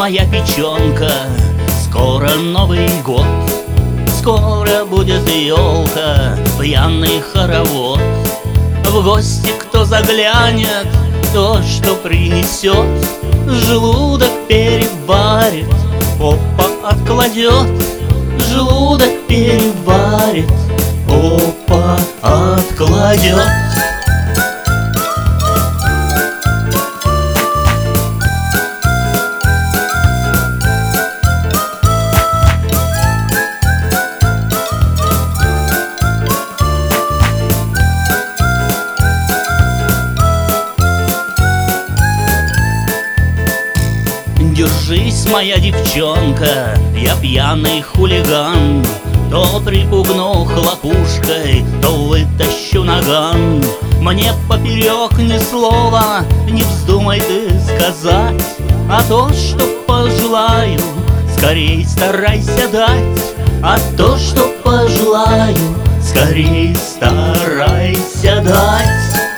моя печенка, скоро Новый год. Скоро будет елка, пьяный хоровод. В гости кто заглянет, то, что принесет, желудок переварит, попа откладет. Желудок переварит, попа откладет. Держись, моя девчонка, я пьяный хулиган. То припугну хлопушкой, то вытащу наган. Мне поперек ни слова не вздумай ты сказать, а то, что пожелаю, скорей старайся дать. А то, что пожелаю, скорей старайся дать.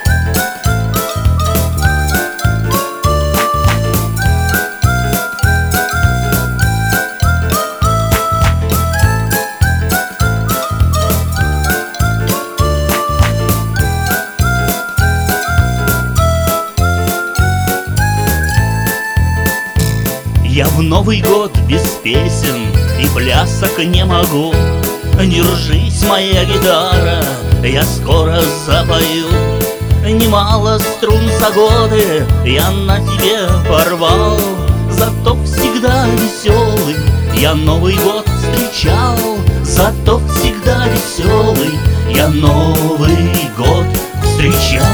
Я в Новый год без песен и плясок не могу. Держись, моя гитара, я скоро запою. Немало струн за годы я на тебе порвал, зато всегда веселый я Новый год встречал. Зато всегда веселый я Новый год встречал.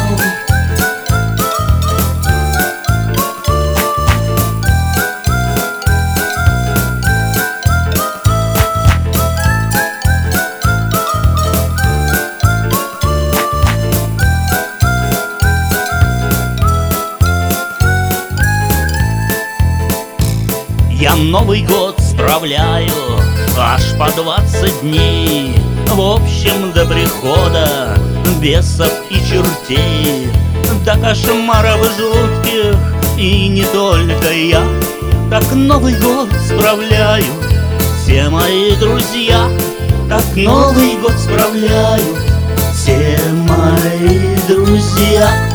Я Новый год справляю аж по 20 дней, в общем, до прихода бесов и чертей, до кошмаров жутких, и не только я. Так Новый год справляю все мои друзья. Так Новый год справляют все мои друзья.